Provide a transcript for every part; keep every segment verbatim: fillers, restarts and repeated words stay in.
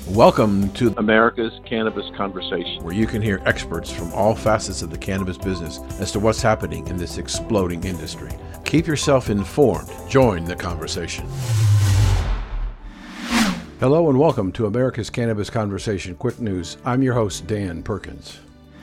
Welcome to America's Cannabis Conversation, where you can hear experts from all facets of the cannabis business as to what's happening in this exploding industry. Keep yourself informed. Join the conversation. Hello and welcome to America's Cannabis Conversation Quick News. I'm your host, Dan Perkins.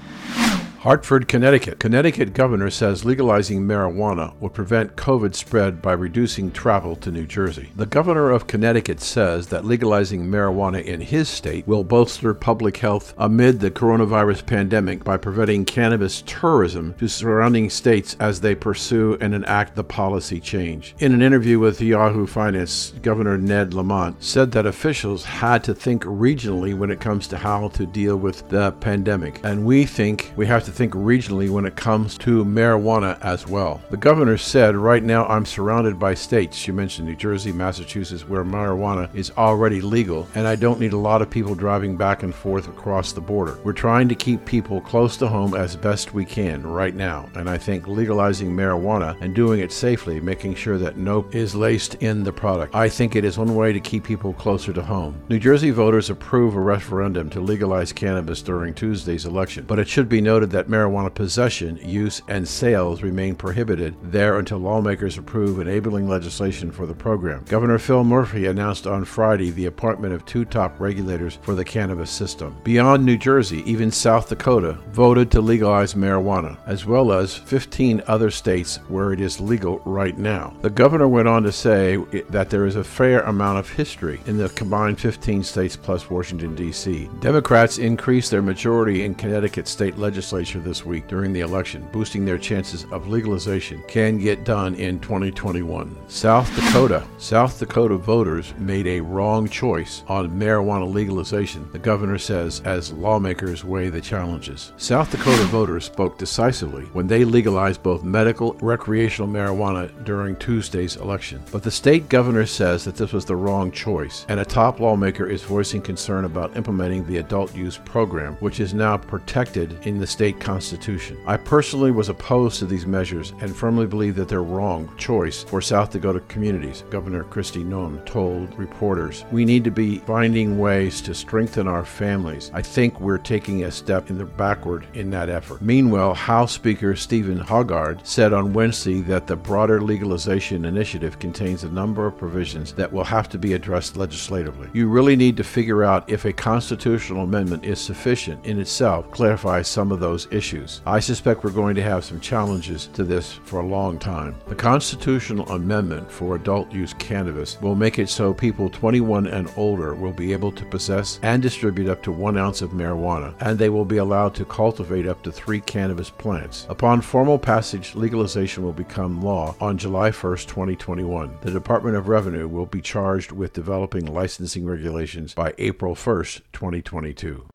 Hartford, Connecticut. Connecticut governor says legalizing marijuana will prevent COVID spread by reducing travel to New Jersey. The governor of Connecticut says that legalizing marijuana in his state will bolster public health amid the coronavirus pandemic by preventing cannabis tourism to surrounding states as they pursue and enact the policy change. In an interview with Yahoo Finance, Governor Ned Lamont said that officials had to think regionally when it comes to how to deal with the pandemic, and we think we have to think regionally when it comes to marijuana as well. The governor said, right now I'm surrounded by states, she mentioned New Jersey, Massachusetts, where marijuana is already legal, and I don't need a lot of people driving back and forth across the border. We're trying to keep people close to home as best we can right now, and I think legalizing marijuana and doing it safely, making sure that no is laced in the product. I think it is one way to keep people closer to home. New Jersey voters approve a referendum to legalize cannabis during Tuesday's election, but it should be noted that marijuana possession, use, and sales remain prohibited there until lawmakers approve enabling legislation for the program. Governor Phil Murphy announced on Friday the appointment of two top regulators for the cannabis system. Beyond New Jersey, even South Dakota voted to legalize marijuana, as well as fifteen other states where it is legal right now. The governor went on to say that there is a fair amount of history in the combined fifteen states plus Washington, D C Democrats increased their majority in Connecticut state legislature this week during the election, boosting their chances of legalization can get done in twenty twenty-one. South Dakota. South Dakota voters made a wrong choice on marijuana legalization, the governor says, as lawmakers weigh the challenges. South Dakota voters spoke decisively when they legalized both medical and recreational marijuana during Tuesday's election. But the state governor says that this was the wrong choice, and a top lawmaker is voicing concern about implementing the adult use program, which is now protected in the state Constitution. I personally was opposed to these measures and firmly believe that they're wrong choice for South Dakota communities, Governor Kristi Noem told reporters. We need to be finding ways to strengthen our families. I think we're taking a step in the backward in that effort. Meanwhile, House Speaker Stephen Hoggard said on Wednesday that the broader legalization initiative contains a number of provisions that will have to be addressed legislatively. You really need to figure out if a constitutional amendment is sufficient in itself to clarify some of those issues. I suspect we're going to have some challenges to this for a long time. The constitutional amendment for adult use cannabis will make it so people twenty-one and older will be able to possess and distribute up to one ounce of marijuana, and they will be allowed to cultivate up to three cannabis plants. Upon formal passage, legalization will become law on July first, twenty twenty-one. The Department of Revenue will be charged with developing licensing regulations by April first, twenty twenty-two.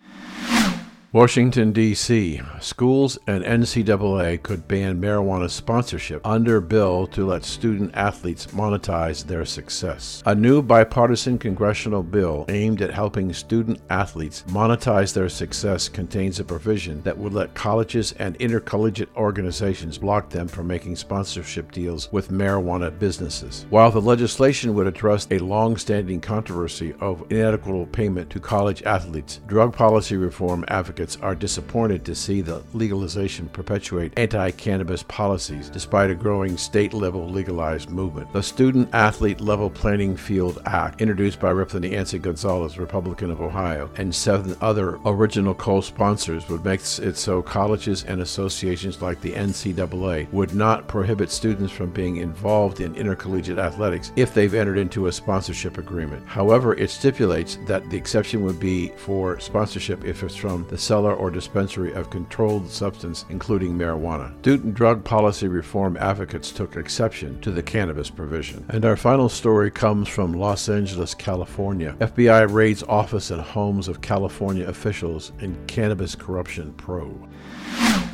Washington, D C Schools and N C double A could ban marijuana sponsorship under bill to let student athletes monetize their success. A new bipartisan congressional bill aimed at helping student athletes monetize their success contains a provision that would let colleges and intercollegiate organizations block them from making sponsorship deals with marijuana businesses. While the legislation would address a long-standing controversy of inequitable payment to college athletes, drug policy reform advocates are disappointed to see the legalization perpetuate anti-cannabis policies despite a growing state-level legalized movement. The Student Athlete Level Playing Field Act, introduced by Representative Nancy Gonzalez, Republican of Ohio, and seven other original co-sponsors, would make it so colleges and associations like the N C double A would not prohibit students from being involved in intercollegiate athletics if they've entered into a sponsorship agreement. However, it stipulates that the exception would be for sponsorship if it's from the seller or dispensary of controlled substance, including marijuana. Student drug policy reform advocates took exception to the cannabis provision. And our final story comes from Los Angeles, California. F B I raids office and homes of California officials in cannabis corruption probe.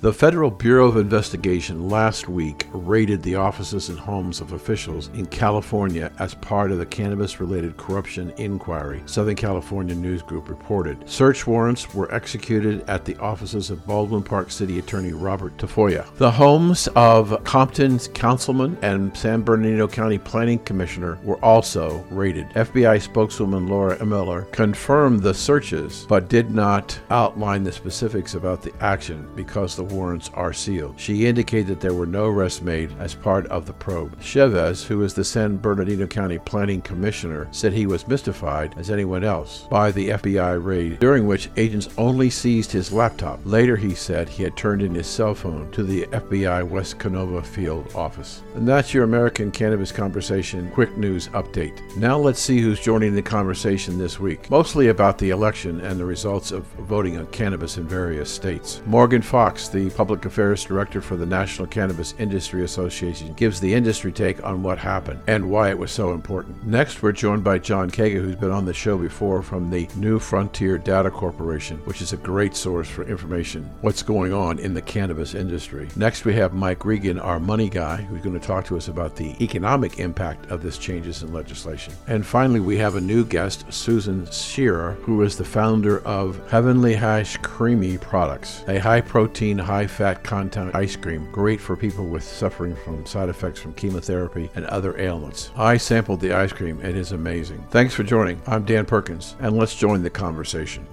The Federal Bureau of Investigation last week raided the offices and homes of officials in California as part of the cannabis-related corruption inquiry, Southern California News Group reported. Search warrants were executed at the offices of Baldwin Park City Attorney Robert Tafoya, the homes of Compton's councilman and San Bernardino County Planning Commissioner were also raided. F B I spokeswoman Laura Miller confirmed the searches, but did not outline the specifics about the action because the warrants are sealed. She indicated that there were no arrests made as part of the probe. Chavez, who is the San Bernardino County Planning Commissioner, said he was mystified, as anyone else, by the F B I raid, during which agents only seized his laptop. Later, he said he had turned in his cell phone to the F B I West Canova field office. And that's your American Cannabis Conversation quick news update. Now let's see who's joining the conversation this week, mostly about the election and the results of voting on cannabis in various states. Morgan Fox, the Public Affairs Director for the National Cannabis Industry Association, gives the industry take on what happened and why it was so important. Next, we're joined by John Kaga, who's been on the show before from the New Frontier Data Corporation, which is a great source for information, what's going on in the cannabis industry. Next, we have Mike Regan, our money guy, who's going to talk to us about the economic impact of this changes in legislation. And finally, we have a new guest, Susan Shearer, who is the founder of Heavenly Hash Creamy Products, a high-protein, high-fat content ice cream, great for people with suffering from side effects from chemotherapy and other ailments. I sampled the ice cream. It is amazing. Thanks for joining. I'm Dan Perkins, and let's join the conversation.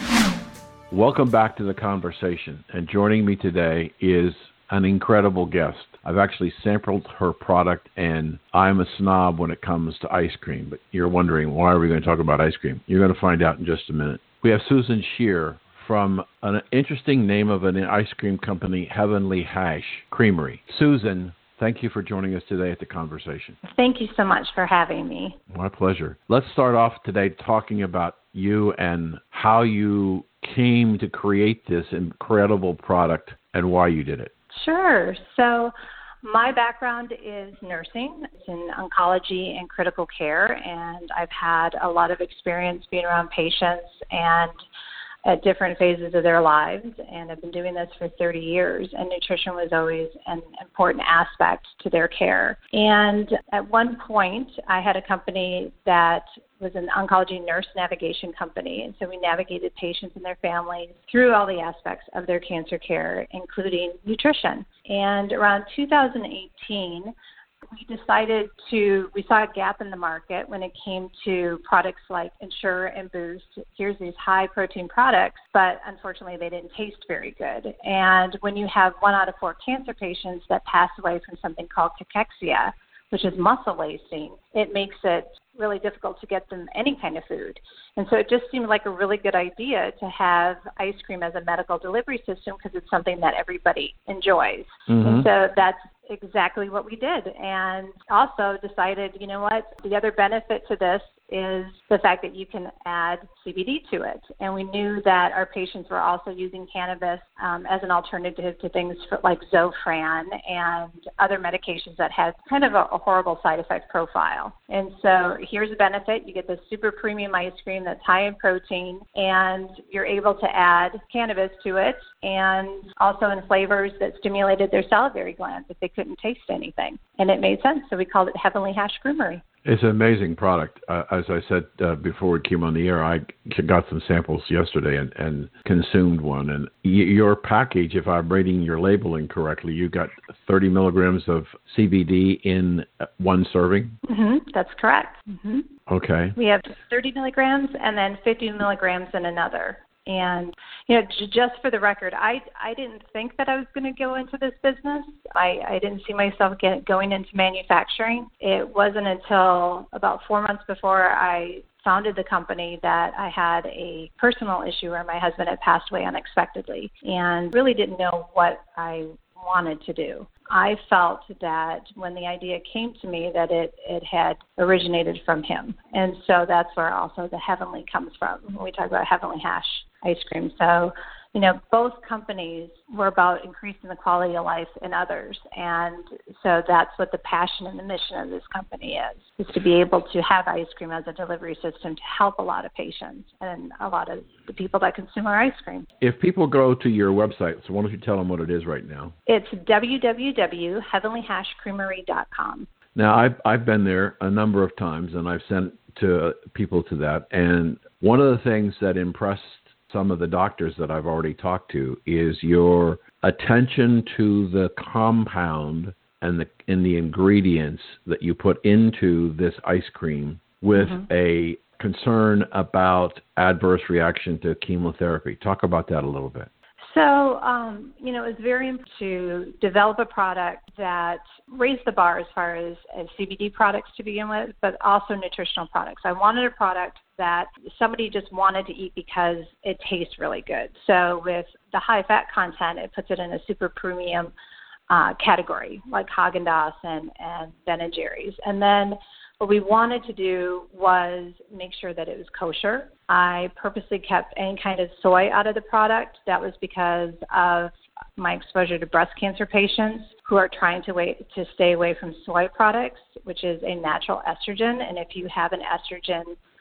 Welcome back to the conversation. And joining me today is an incredible guest. I've actually sampled her product, and I'm a snob when it comes to ice cream. But you're wondering, why are we going to talk about ice cream? You're going to find out in just a minute. We have Susan Shearer from an interesting name of an ice cream company, Heavenly Hash Creamery. Susan, thank you for joining us today at the conversation. Thank you so much for having me. My pleasure. Let's start off today talking about you and how you came to create this incredible product and why you did it. Sure. So my background is nursing. It's in oncology and critical care, and I've had a lot of experience being around patients and at different phases of their lives, and I've been doing this for thirty years, and nutrition was always an important aspect to their care. And at one point, I had a company that was an oncology nurse navigation company, and so we navigated patients and their families through all the aspects of their cancer care, including nutrition. And around two thousand eighteen, we decided to, we saw a gap in the market when it came to products like Ensure and Boost. Here's these high protein products, but unfortunately they didn't taste very good. And when you have one out of four cancer patients that pass away from something called cachexia, which is muscle wasting, it makes it really difficult to get them any kind of food. And so it just seemed like a really good idea to have ice cream as a medical delivery system because it's something that everybody enjoys. Mm-hmm. And so that's exactly what we did. And also decided, you know what, the other benefit to this is the fact that you can add C B D to it. And we knew that our patients were also using cannabis um, as an alternative to things for, like Zofran and other medications that had kind of a, a horrible side effect profile. And so here's a benefit. You get this super premium ice cream that's high in protein, and you're able to add cannabis to it, and also in flavors that stimulated their salivary glands if they couldn't taste anything. And it made sense, so we called it Heavenly Hash Creamery. It's an amazing product. Uh, as I said uh, before we came on the air, I got some samples yesterday and, and consumed one. And y- your package, if I'm reading your labeling correctly, you got thirty milligrams of C B D in one serving? Mm-hmm, that's correct. Mm-hmm. Okay. We have thirty milligrams and then fifty milligrams in another. And, you know, j- just for the record, I, I didn't think that I was going to go into this business. I, I didn't see myself get, going into manufacturing. It wasn't until about four months before I founded the company that I had a personal issue where my husband had passed away unexpectedly and really didn't know what I wanted to do. I felt that when the idea came to me that it, it had originated from him. And so that's where also the Heavenly comes from when we talk about Heavenly Hash ice cream. So you know, both companies were about increasing the quality of life in others. And so that's what the passion and the mission of this company is, is to be able to have ice cream as a delivery system to help a lot of patients and a lot of the people that consume our ice cream. If people go to your website, so why don't you tell them what it is right now? It's w w w dot heavenly hash creamery dot com. Now, I've, I've been there a number of times, and I've sent to people to that. And one of the things that impressed some of the doctors that I've already talked to is your attention to the compound and the in the ingredients that you put into this ice cream with mm-hmm. a concern about adverse reaction to chemotherapy. Talk about that a little bit. So, um, you know, it's very important to develop a product that raised the bar as far as, as C B D products to begin with, but also nutritional products. I wanted a product that somebody just wanted to eat because it tastes really good. So with the high fat content, it puts it in a super premium uh, category, like Haagen-Dazs and, and Ben and Jerry's. And then what we wanted to do was make sure that it was kosher. I purposely kept any kind of soy out of the product. That was because of my exposure to breast cancer patients who are trying to wait to stay away from soy products, which is a natural estrogen. And if you have an estrogen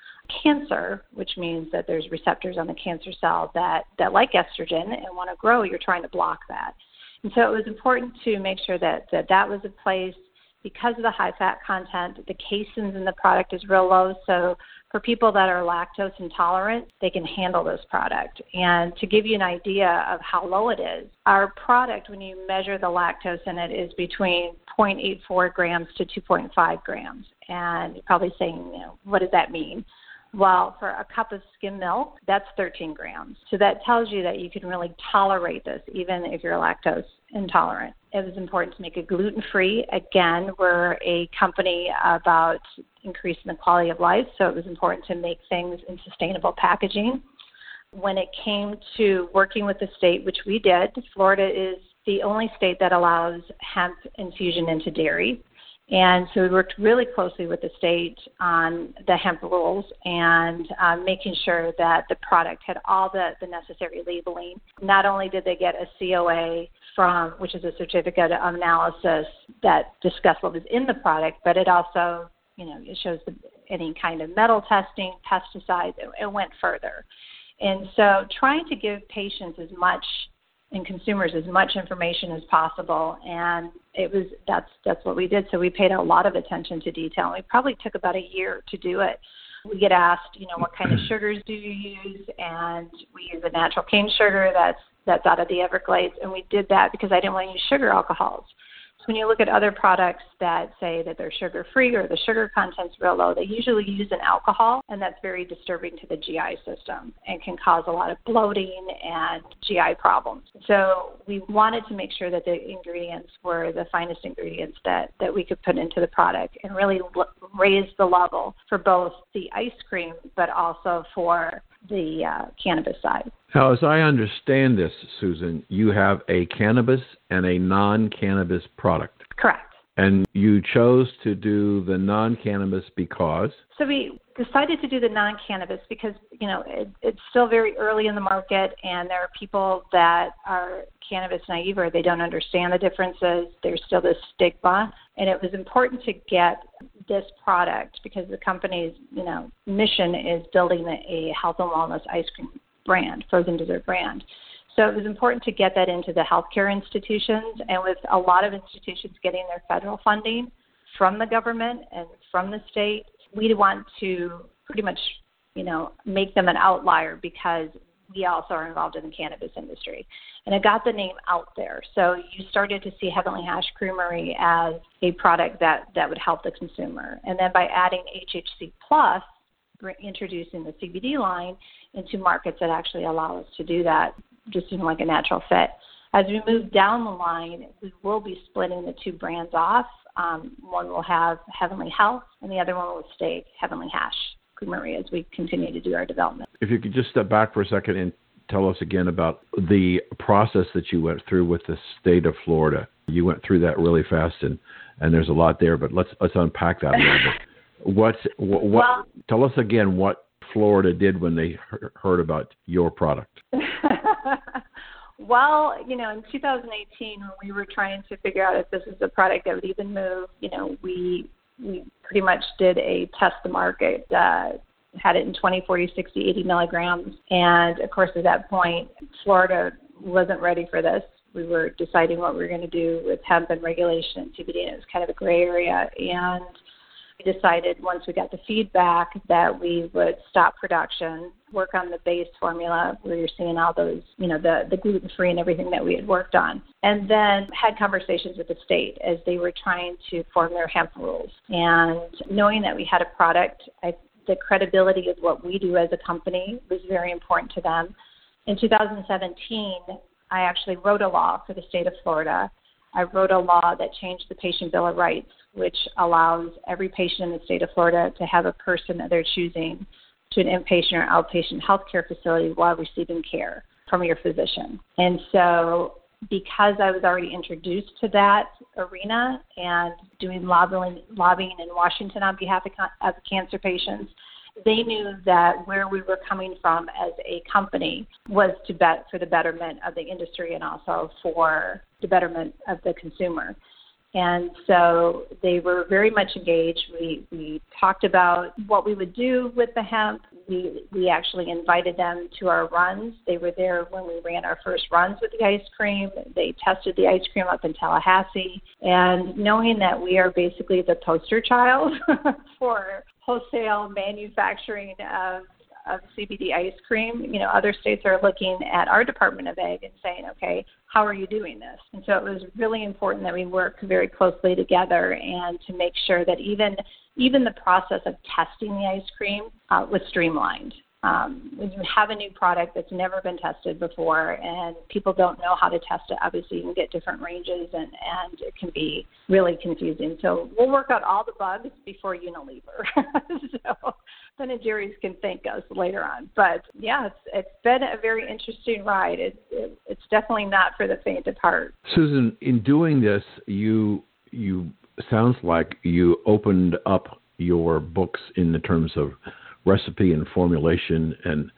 cancer, which means that there's receptors on the cancer cell that, that like estrogen and want to grow, you're trying to block that. And so it was important to make sure that that, that was in place. Because of the high fat content, the caseins in the product is real low. So for people that are lactose intolerant, they can handle this product. And to give you an idea of how low it is, our product, when you measure the lactose in it, is between zero point eight four grams to two point five grams. And you're probably saying, you know, what does that mean? Well, for a cup of skim milk, that's thirteen grams. So that tells you that you can really tolerate this, even if you're lactose intolerant. It was important to make it gluten-free. Again, we're a company about increasing the quality of life, so it was important to make things in sustainable packaging. When it came to working with the state, which we did, Florida is the only state that allows hemp infusion into dairy. And so we worked really closely with the state on the hemp rules and uh, making sure that the product had all the, the necessary labeling. Not only did they get a C O A from, which is a certificate of analysis that discussed what was in the product, but it also, you know, it shows the, any kind of metal testing, pesticides, it, it went further. And so trying to give patients as much and consumers as much information as possible, and it was that's that's what we did. So we paid a lot of attention to detail. We probably took about a year to do it. We get asked, you know, what kind of sugars do you use? And we use a natural cane sugar that's that's out of the Everglades, and we did that because I didn't want to use sugar alcohols. So when you look at other products that say that they're sugar-free or the sugar content's real low, they usually use an alcohol, and that's very disturbing to the G I system and can cause a lot of bloating and G I problems. So we wanted to make sure that the ingredients were the finest ingredients that, that we could put into the product and really l- raise the level for both the ice cream but also for the uh, cannabis side. Now, as I understand this, Susan, you have a cannabis and a non-cannabis product. Correct. And you chose to do the non-cannabis because? So we decided to do the non-cannabis because, you know, it, it's still very early in the market, and there are people that are cannabis naive or they don't understand the differences. There's still this stigma, and it was important to get this product because the company's, you know, mission is building a health and wellness ice cream brand, frozen dessert brand. So it was important to get that into the healthcare institutions, and with a lot of institutions getting their federal funding from the government and from the state, we want to pretty much, you know, make them an outlier because we also are involved in the cannabis industry. And it got the name out there. So you started to see Heavenly Hash Creamery as a product that, that would help the consumer. And then by adding H H C Plus, introducing the C B D line into markets that actually allow us to do that, just in like a natural fit. As we move down the line, we will be splitting the two brands off. Um, one will have Heavenly Health, and the other one will stay Heavenly Hash Creamery as we continue to do our development. If you could just step back for a second and tell us again about the process that you went through with the state of Florida. You went through that really fast, and, and there's a lot there, but let's let's unpack that a little bit. What's, what, what, well, tell us again what Florida did when they he- heard about your product. Well, you know, in two thousand eighteen, when we were trying to figure out if this is a product that would even move, you know, we we pretty much did a test the market, uh, had it in twenty, forty, sixty, eighty milligrams. And, of course, at that point, Florida wasn't ready for this. We were deciding what we were going to do with hemp and regulation and C B D, and it was kind of a gray area. And we decided once we got the feedback that we would stop production, work on the base formula where you're seeing all those, you know, the, the gluten-free and everything that we had worked on. And then had conversations with the state as they were trying to form their hemp rules. And knowing that we had a product, I, the credibility of what we do as a company was very important to them. In two thousand seventeen, I actually wrote a law for the state of Florida. I wrote a law that changed the Patient Bill of Rights, which allows every patient in the state of Florida to have a person that they're choosing to an inpatient or outpatient healthcare facility while receiving care from your physician. And so because I was already introduced to that arena and doing lobbying, lobbying in Washington on behalf of, of cancer patients, they knew that where we were coming from as a company was to bet for the betterment of the industry and also for the betterment of the consumer. And so they were very much engaged. We we talked about what we would do with the hemp. We we actually invited them to our runs. They were there when we ran our first runs with the ice cream. They tested the ice cream up in Tallahassee. And knowing that we are basically the poster child for wholesale manufacturing of of C B D ice cream, you know, other states are looking at our Department of Ag and saying, okay, how are you doing this? And so it was really important that we work very closely together and to make sure that even even the process of testing the ice cream uh, was streamlined. Um, when you have a new product that's never been tested before and people don't know how to test it, obviously you can get different ranges and, and it can be really confusing. So we'll work out all the bugs before Unilever. So Ben and Jerry's can thank us later on. But, yeah, it's, it's been a very interesting ride. It, it, it's definitely not for the faint of heart. Susan, in doing this, you you sounds like you opened up your books in the terms of recipe and formulation and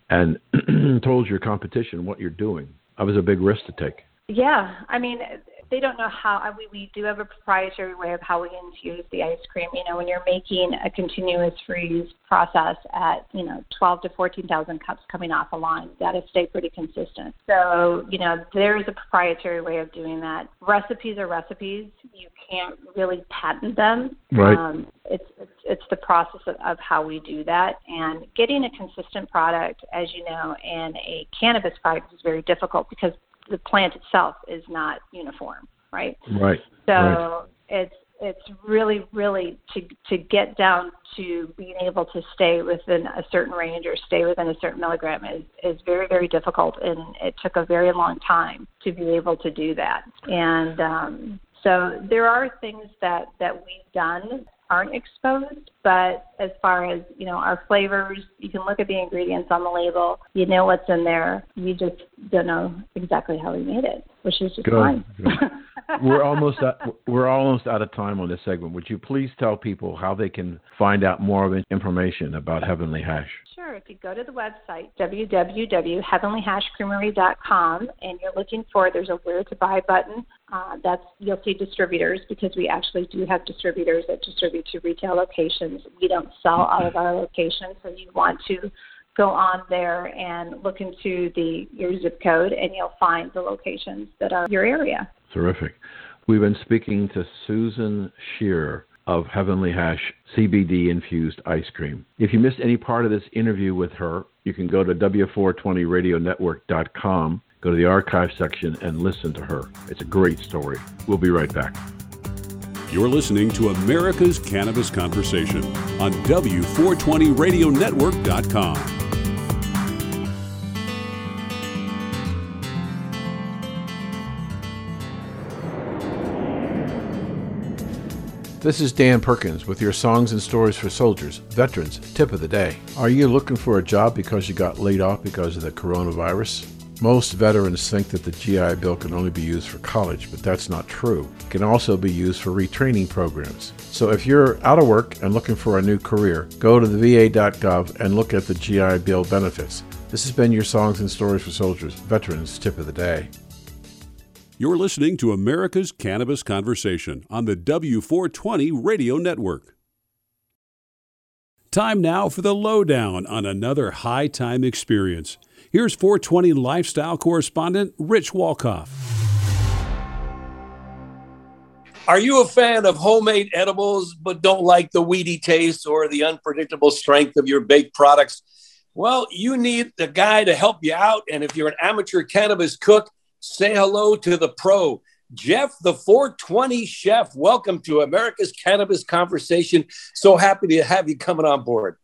and told your competition what you're doing. That was a big risk to take. Yeah, I mean, they don't know how. We, we do have a proprietary way of how we infuse the ice cream. You know, when you're making a continuous freeze process at, you know, twelve to fourteen thousand cups coming off a line, got to stay pretty consistent. So, you know, there's a proprietary way of doing that. Recipes are recipes. You can't really patent them. Right. Um, it's, it's it's the process of, of how we do that. And getting a consistent product, as you know, in a cannabis product is very difficult because the plant itself is not uniform, right? Right. So right. it's it's really, really to to get down to being able to stay within a certain range or stay within a certain milligram is, is very, very difficult, and it took a very long time to be able to do that. And um, so there are things that, that we've done aren't exposed, but as far as, you know, our flavors, you can look at the ingredients on the label, you know what's in there, you just don't know exactly how we made it, which is just Good. fine. Good. We're almost out, we're almost out of time on this segment. Would you please tell people how they can find out more of information about Heavenly Hash? Sure. If you go to the website, w w w dot heavenly hash creamery dot com, and you're looking for, there's a Where to Buy button. Uh, that's you'll see distributors, because we actually do have distributors that distribute to retail locations. We don't sell out of our locations, so you want to go on there and look into the your zip code, and you'll find the locations that are your area. Terrific. We've been speaking to Susan Shearer of Heavenly Hash C B D-infused ice cream. If you missed any part of this interview with her, you can go to W four twenty radio network dot com, go to the archive section, and listen to her. It's a great story. We'll be right back. You're listening to America's Cannabis Conversation on W four twenty radio network dot com. This is Dan Perkins with your Songs and Stories for Soldiers, Veterans Tip of the Day. Are you looking for a job because you got laid off because of the coronavirus? Most veterans think that the G I Bill can only be used for college, but that's not true. It can also be used for retraining programs. So if you're out of work and looking for a new career, go to the v a dot gov and look at the G I Bill benefits. This has been your Songs and Stories for Soldiers Veterans Tip of the Day. You're listening to America's Cannabis Conversation on the W four twenty Radio Network. Time now for the lowdown on another high time experience. Here's four twenty lifestyle correspondent Rich Walkoff. Are you a fan of homemade edibles but don't like the weedy taste or the unpredictable strength of your baked products? Well, you need a guy to help you out. And if you're an amateur cannabis cook, say hello to the pro, Jeff, the four twenty chef. Welcome to America's Cannabis Conversation. So happy to have you coming on board.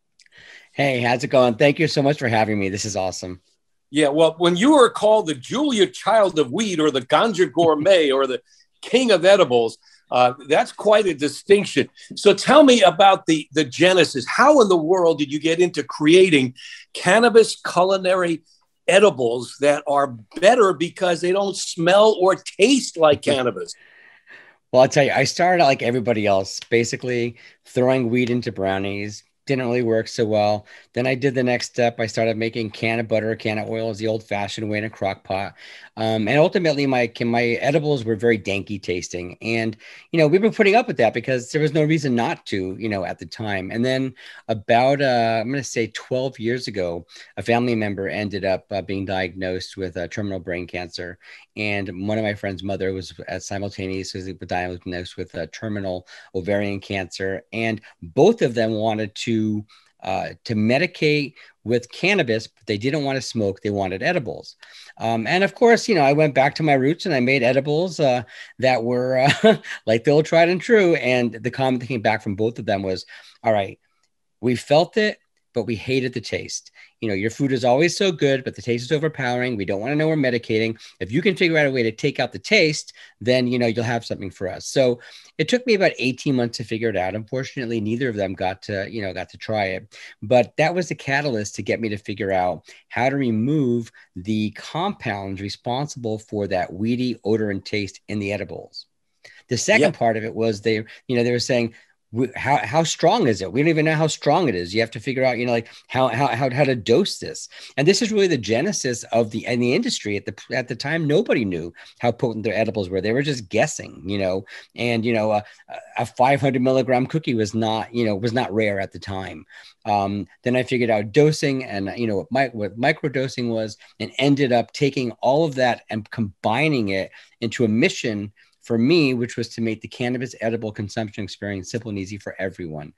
Hey, how's it going? Thank you so much for having me. This is awesome. Yeah, well, when you are called the Julia Child of Weed or the Ganja Gourmet or the King of Edibles, uh, that's quite a distinction. So tell me about the, the genesis. How in the world did you get into creating cannabis culinary edibles that are better because they don't smell or taste like cannabis? Well, I'll tell you, I started out like everybody else, basically throwing weed into brownies. Didn't really work so well. Then I did the next step. I started making can of butter, can of oil, the old-fashioned way in a crock pot. Um, and ultimately, my my edibles were very danky tasting. And, you know, we've been putting up with that because there was no reason not to, you know, at the time. And then about, uh, I'm going to say twelve years ago, a family member ended up uh, being diagnosed with uh, terminal brain cancer. And one of my friend's mother was uh, simultaneously diagnosed with uh, terminal ovarian cancer. And both of them wanted to Uh, to medicate with cannabis, but they didn't want to smoke. They wanted edibles. Um, and of course, you know, I went back to my roots and I made edibles uh, that were uh, like the old tried and true. And the comment that came back from both of them was, all right, we felt it, but we hated the taste. You know, your food is always so good, but the taste is overpowering. We don't want to know we're medicating. If you can figure out a way to take out the taste, then, you know, you'll have something for us. So it took me about eighteen months to figure it out. Unfortunately, neither of them got to, you know, got to try it. But that was the catalyst to get me to figure out how to remove the compounds responsible for that weedy odor and taste in the edibles. The second yeah. part of it was they, you know, they were saying, How how strong is it? We don't even know how strong it is. You have to figure out, you know, like how how how how to dose this. And this is really the genesis of the and the industry at the at the time. Nobody knew how potent their edibles were. They were just guessing, you know. And you know, a, a five hundred milligram cookie was not, you know, was not rare at the time. Um, then I figured out dosing, and you know what, my, what microdosing was, and ended up taking all of that and combining it into a mission for me, which was to make the cannabis edible consumption experience simple and easy for everyone.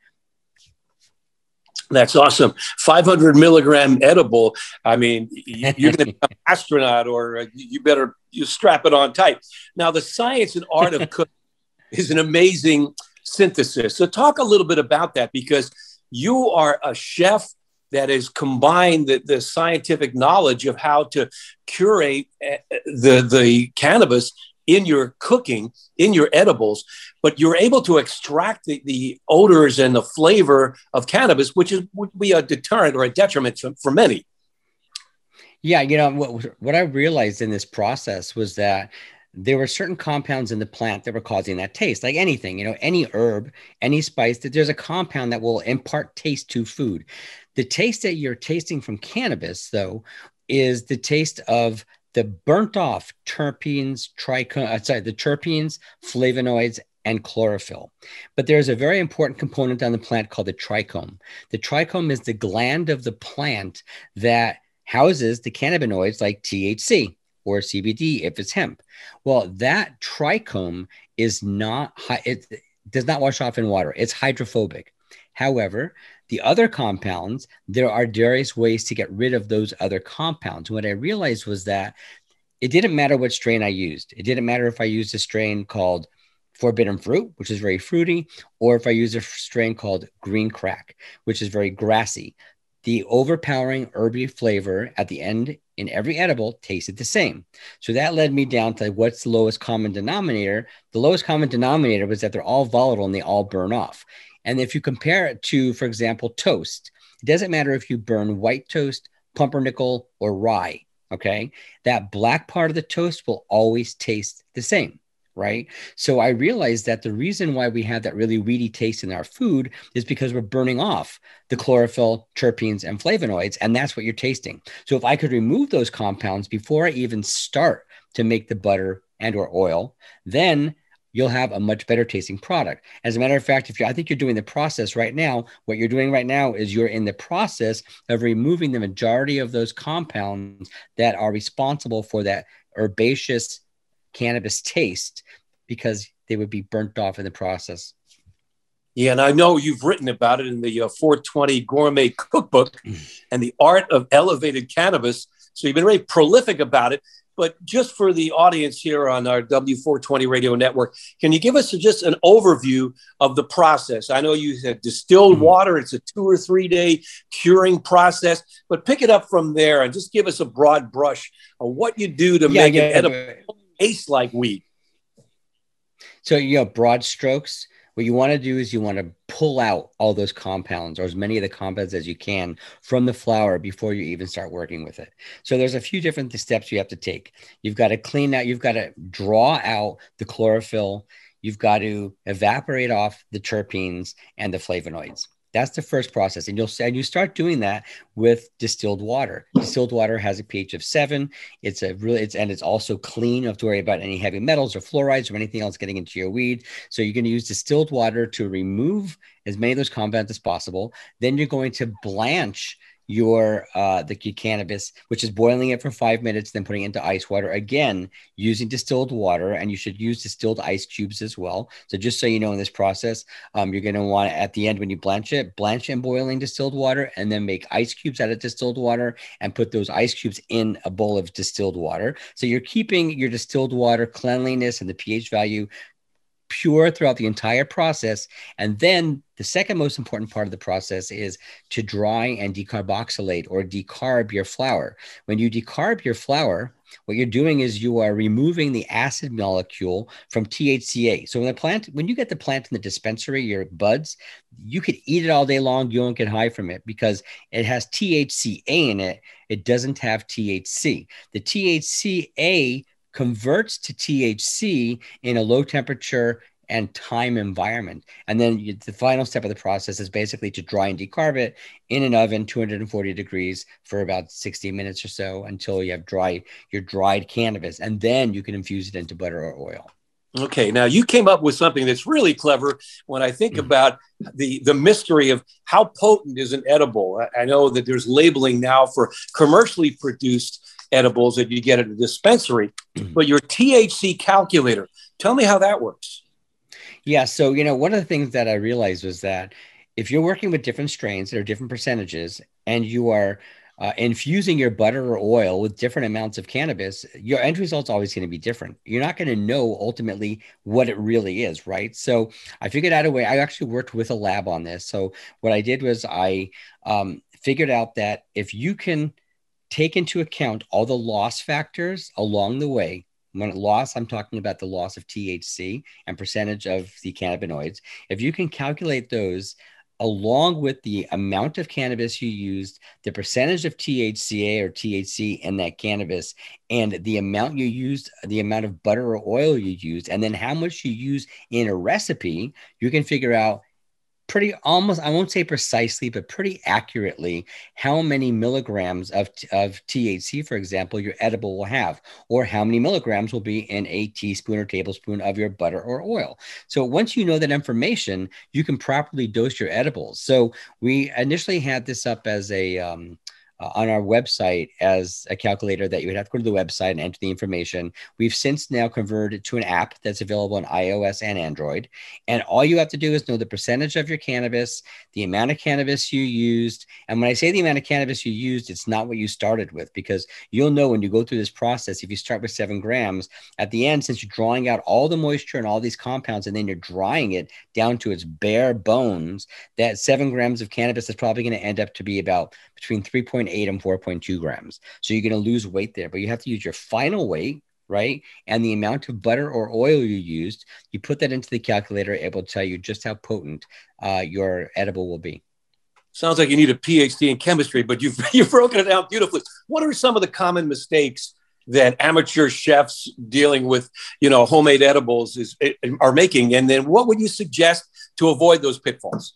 That's awesome. five hundred milligram edible. I mean, you're going to be an astronaut, or you better you strap it on tight. Now, the science and art of cooking is an amazing synthesis. So talk a little bit about that, because you are a chef that has combined the, the scientific knowledge of how to curate the, the cannabis in your cooking, in your edibles, but you're able to extract the, the odors and the flavor of cannabis, which is would be a deterrent or a detriment for, for many. Yeah, you know, what, what I realized in this process was that there were certain compounds in the plant that were causing that taste, like anything, you know, any herb, any spice, that there's a compound that will impart taste to food. The taste that you're tasting from cannabis, though, is the taste of the burnt off terpenes, trichome, uh, sorry, the terpenes, flavonoids, and chlorophyll. But there's a very important component on the plant called the trichome. The trichome is the gland of the plant that houses the cannabinoids like T H C or C B D if it's hemp. Well, that trichome is not, it does not wash off in water. It's hydrophobic. However, the other compounds, there are various ways to get rid of those other compounds. What I realized was that it didn't matter what strain I used. It didn't matter if I used a strain called Forbidden Fruit, which is very fruity, or if I used a strain called Green Crack, which is very grassy. The overpowering herby flavor at the end in every edible tasted the same. So that led me down to what's the lowest common denominator. The lowest common denominator was that they're all volatile and they all burn off. And if you compare it to, for example, toast, it doesn't matter if you burn white toast, pumpernickel, or rye, okay? That black part of the toast will always taste the same. right? So I realized that the reason why we have that really weedy taste in our food is because we're burning off the chlorophyll, terpenes, and flavonoids, and that's what you're tasting. So if I could remove those compounds before I even start to make the butter and or oil, then you'll have a much better tasting product. As a matter of fact, if you, I think you're doing the process right now, what you're doing right now is you're in the process of removing the majority of those compounds that are responsible for that herbaceous cannabis taste, because they would be burnt off in the process. Yeah, and I know you've written about it in the uh, four twenty Gourmet Cookbook and the Art of Elevated Cannabis. So you've been very prolific about it. But just for the audience here on our W four twenty Radio Network, can you give us just an overview of the process? I know you said distilled mm-hmm. water. It's a two or three day curing process, but pick it up from there and just give us a broad brush of what you do to yeah, make yeah, it edible, taste like weed. So, you know, broad strokes. What you want to do is you want to pull out all those compounds, or as many of the compounds as you can, from the flower before you even start working with it. So there's a few different steps you have to take. You've got to clean out, you've got to draw out the chlorophyll. You've got to evaporate off the terpenes and the flavonoids. That's the first process. And you'll and you start doing that with distilled water. Distilled water has a pH of seven. It's a really, it's, and it's also clean. You don't have to worry about any heavy metals or fluorides or anything else getting into your weed. So you're going to use distilled water to remove as many of those compounds as possible. Then you're going to blanch your uh the cannabis, which is boiling it for five minutes, then putting it into ice water, again using distilled water. And you should use distilled ice cubes as well. So just so you know, in this process, um you're going to want to, at the end when you blanch it, blanch in boiling distilled water, and then make ice cubes out of distilled water and put those ice cubes in a bowl of distilled water. So you're keeping your distilled water cleanliness and the pH value pure throughout the entire process. And then the second most important part of the process is to dry and decarboxylate or decarb your flour. When you decarb your flour, what you're doing is you are removing the acid molecule from T H C A. So when the plant, when you get the plant in the dispensary, your buds, you could eat it all day long. You won't get high from it because it has T H C A in it. It doesn't have T H C. The T H C A converts to T H C in a low temperature and time environment. And then you, the final step of the process is basically to dry and decarb it in an oven, two hundred forty degrees for about sixty minutes or so until you have dry, your dried cannabis. And then you can infuse it into butter or oil. Okay. Now you came up with something that's really clever when I think mm-hmm. about the, the mystery of how potent is an edible. I, I know that there's labeling now for commercially produced edibles that you get at a dispensary, but your T H C calculator, tell me how that works. Yeah. So, you know, one of the things that I realized was that if you're working with different strains that are different percentages and you are uh, infusing your butter or oil with different amounts of cannabis, your end result's always going to be different. You're not going to know ultimately what it really is, right? So I figured out a way. I actually worked with a lab on this. So what I did was I um, figured out that if you can take into account all the loss factors along the way. When loss, I'm talking about the loss of T H C and percentage of the cannabinoids. If you can calculate those along with the amount of cannabis you used, the percentage of T H C A or T H C in that cannabis, and the amount you used, the amount of butter or oil you used, and then how much you use in a recipe, you can figure out pretty almost, I won't say precisely, but pretty accurately how many milligrams of, of T H C, for example, your edible will have, or how many milligrams will be in a teaspoon or tablespoon of your butter or oil. So once you know that information, you can properly dose your edibles. So we initially had this up as a, um, Uh, on our website as a calculator that you would have to go to the website and enter the information. We've since now converted to an app that's available on iOS and Android. And all you have to do is know the percentage of your cannabis, the amount of cannabis you used. And when I say the amount of cannabis you used, it's not what you started with, because you'll know when you go through this process, if you start with seven grams, at the end, since you're drawing out all the moisture and all these compounds, and then you're drying it down to its bare bones, that seven grams of cannabis is probably going to end up to be about between three point eight and four point two grams. So you're going to lose weight there, but you have to use your final weight, right? And the amount of butter or oil you used, you put that into the calculator, able to tell you just how potent uh, your edible will be. Sounds like you need a P H D in chemistry, but you've, you've broken it down beautifully. What are some of the common mistakes that amateur chefs dealing with, you know, homemade edibles is are making? And then what would you suggest to avoid those pitfalls?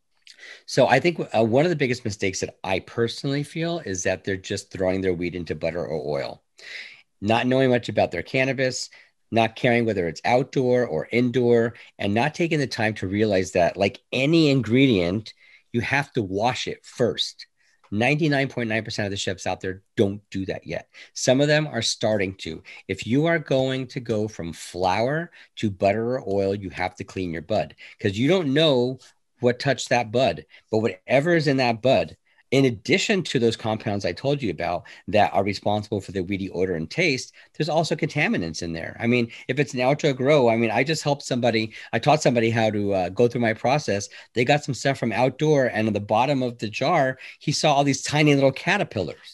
So I think uh, one of the biggest mistakes that I personally feel is that they're just throwing their weed into butter or oil, not knowing much about their cannabis, not caring whether it's outdoor or indoor, and not taking the time to realize that, like any ingredient, you have to wash it first. ninety-nine point nine percent of the chefs out there don't do that yet. Some of them are starting to. If you are going to go from flour to butter or oil, you have to clean your bud, because you don't know what touched that bud. But whatever is in that bud, in addition to those compounds I told you about that are responsible for the weedy odor and taste, there's also contaminants in there. I mean, if it's an outdoor grow, I mean, I just helped somebody, I taught somebody how to uh, go through my process. They got some stuff from outdoor, and on the bottom of the jar, he saw all these tiny little caterpillars.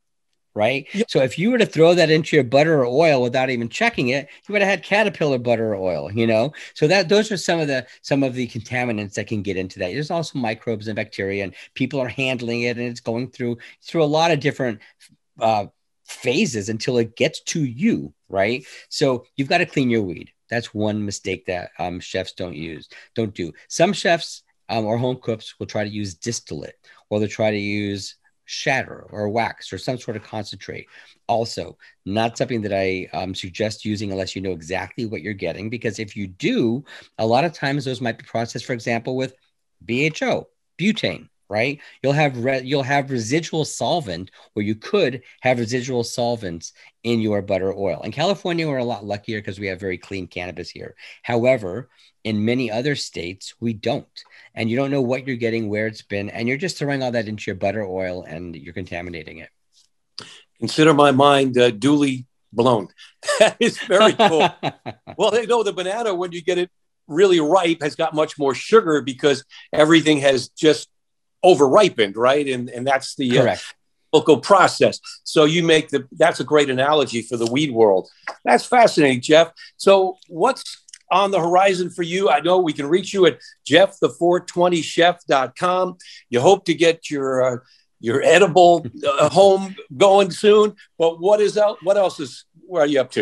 Right. Yep. So if you were to throw that into your butter or oil without even checking it, you would have had caterpillar butter or oil, you know, so that those are some of the some of the contaminants that can get into that. There's also microbes and bacteria, and people are handling it, and it's going through through a lot of different uh, phases until it gets to you. Right. So you've got to clean your weed. That's one mistake that um, chefs don't use, don't do. Some chefs um, or home cooks will try to use distillate, or they'll try to use shatter or wax or some sort of concentrate. Also, not something that I um, suggest using unless you know exactly what you're getting, because if you do, a lot of times those might be processed, for example, with B H O, butane, right? You'll have re- you'll have residual solvent, or you could have residual solvents in your butter oil. In California, we're a lot luckier because we have very clean cannabis here. However, in many other states, we don't. And you don't know what you're getting, where it's been, and you're just throwing all that into your butter oil and you're contaminating it. Consider my mind uh, duly blown. That is very cool. Well, they know the banana, when you get it really ripe, has got much more sugar because everything has just over ripened, right? And and that's the correct uh, local process. So you make the, that's a great analogy for the weed world. That's fascinating, Jeff. So what's on the horizon for you? I know we can reach you at jeff the four twenty chef dot com. You hope to get your uh, your edible uh, home going soon, but what is out? What else is, where are you up to?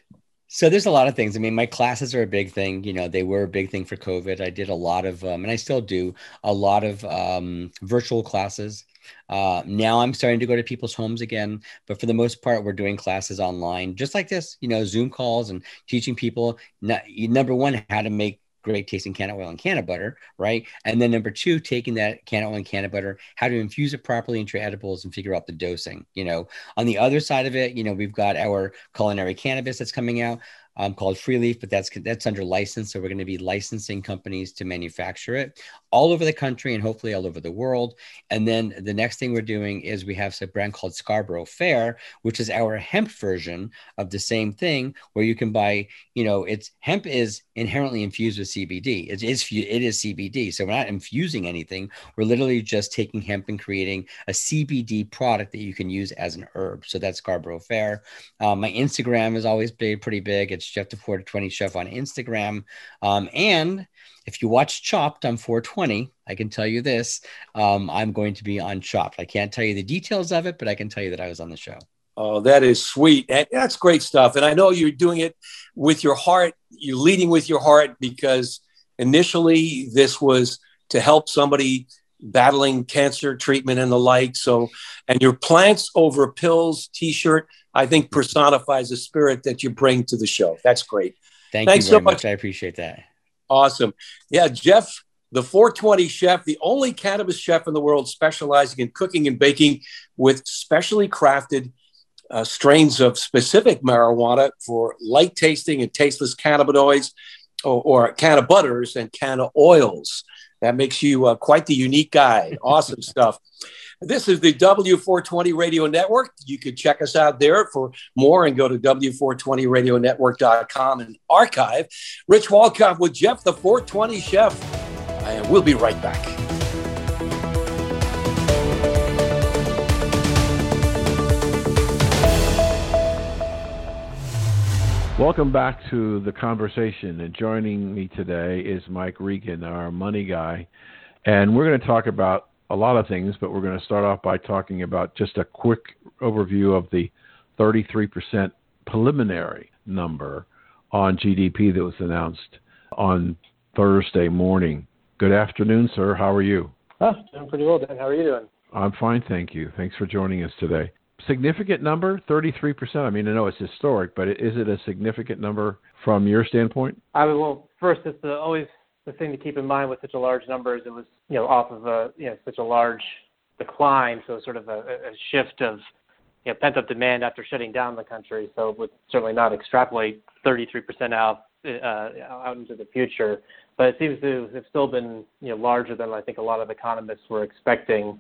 So there's a lot of things. I mean, my classes are a big thing. You know, they were a big thing for COVID. I did a lot of, um, and I still do a lot of um, virtual classes. Uh, now I'm starting to go to people's homes again, but for the most part, we're doing classes online, just like this, you know, Zoom calls, and teaching people, not, number one, how to make great tasting canna oil and canna butter, right? And then number two, taking that canna oil and canna butter, how to infuse it properly into your edibles and figure out the dosing. You know, on the other side of it, you know, we've got our culinary cannabis that's coming out. Um, called Free Leaf, but that's that's under license. So we're going to be licensing companies to manufacture it all over the country and hopefully all over the world. And then the next thing we're doing is we have a brand called Scarborough Fair, which is our hemp version of the same thing, where you can buy, you know, it's hemp is inherently infused with C B D. It is, it is C B D. So we're not infusing anything. We're literally just taking hemp and creating a C B D product that you can use as an herb. So that's Scarborough Fair. Um, my Instagram is always big, pretty big. It's Jeff the four twenty Chef on Instagram. Um, and if you watch Chopped on four twenty, I can tell you this, um, I'm going to be on Chopped. I can't tell you the details of it, but I can tell you that I was on the show. Oh, that is sweet. And that's great stuff. And I know you're doing it with your heart. You're leading with your heart, because initially this was to help somebody battling cancer treatment and the like. So, and your Plants Over Pills t-shirt, I think, personifies the spirit that you bring to the show. That's great. Thank Thanks you very so much. much. I appreciate that. Awesome. Yeah, Jeff, the four twenty Chef, the only cannabis chef in the world specializing in cooking and baking with specially crafted uh, strains of specific marijuana for light tasting and tasteless cannabinoids, or, or canna butters and canna oils. That makes you uh, quite the unique guy. Awesome stuff. This is the W four twenty Radio Network. You can check us out there for more and go to W four twenty radio network dot com and archive. Rich Walkoff with Jeff the four twenty Chef. And we'll be right back. Welcome back to the conversation. And joining me today is Mike Regan, our money guy. And we're going to talk about a lot of things, but we're going to start off by talking about just a quick overview of the thirty-three percent preliminary number on G D P that was announced on Thursday morning. Good afternoon, sir. How are you? Oh, doing pretty well, Dan. How are you doing? I'm fine, thank you. Thanks for joining us today. Significant number, thirty-three percent. I mean, I know it's historic, but is it a significant number from your standpoint? I mean, well, first, it's the, always the thing to keep in mind with such a large number is it was, you know, off of a, you know, such a large decline, so sort of a, a shift of, you know, pent-up demand after shutting down the country. So it would certainly not extrapolate thirty-three percent out uh, out into the future. But it seems to have still been, you know, larger than I think a lot of economists were expecting.